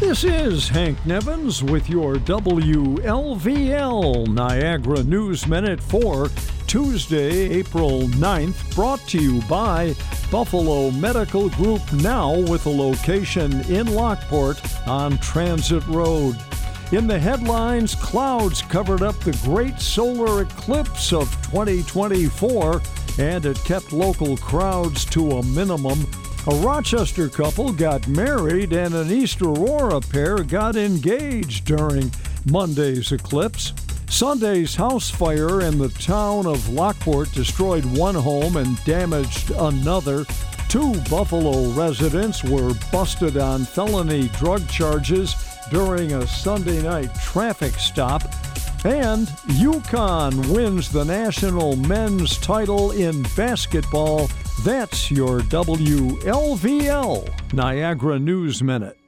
This is Hank Nevins with your WLVL Niagara News Minute for Tuesday, April 9th, brought to you by Buffalo Medical Group, now with a location in Lockport on Transit Road. In the headlines, clouds covered up the great solar eclipse of 2024, and it kept local crowds to a minimum. A Rochester couple got married, and an East Aurora pair got engaged during Monday's eclipse. Sunday's house fire in the town of Lockport destroyed one home and damaged another. 2 Buffalo residents were busted on felony drug charges during a Sunday night traffic stop. And UConn wins the national men's title in basketball. That's your WLVL Niagara News Minute.